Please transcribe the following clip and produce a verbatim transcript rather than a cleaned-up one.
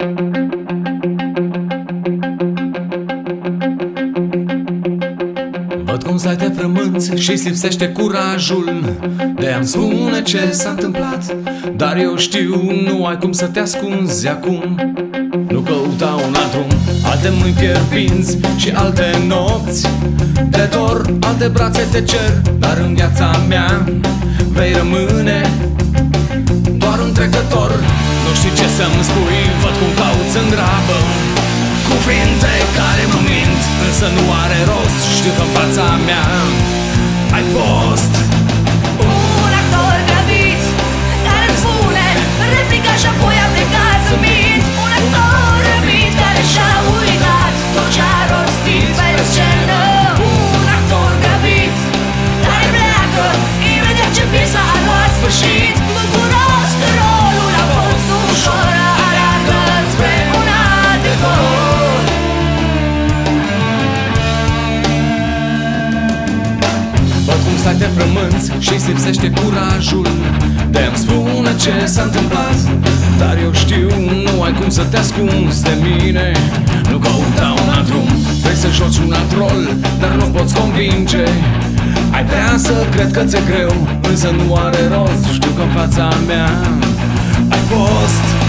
Văd cum stai te frămânți și-ți lipsește curajul de a-mi spune ce s-a întâmplat. Dar eu știu, nu ai cum să te ascunzi acum. Nu căuta un alt drum, alte mâini fierbinți și alte nopți de dor, alte brațe te cer. Dar în viața mea vei rămâne doar un trecător. Nu știu ce să-mi spui, văd cum cauți în grabă cuvinte care mă mint, însă nu are rost. Știu că în fața mea ai fost un actor gravid care îmi spune replica și apoi a plecat să mint. Un actor gravid care și-a uitat tot ce a rostit pe scenă. Un actor gravid care pleacă imediat ce piesa a luat sfârșit. Bucuros că rolul a fost ușor, aleargă spre un adevăr. Văd cum stai te frămânți și-ți lipsește curajul de a-mi spune ce s-a întâmplat. Dar eu știu, nu ai cum să te ascunzi de mine. Nu căuta un alt drum, vrei să joci un alt rol, dar nu poți convinge. Ai vrea să cred că ți-e greu, însă nu are rost. Știu că în fața mea ai fost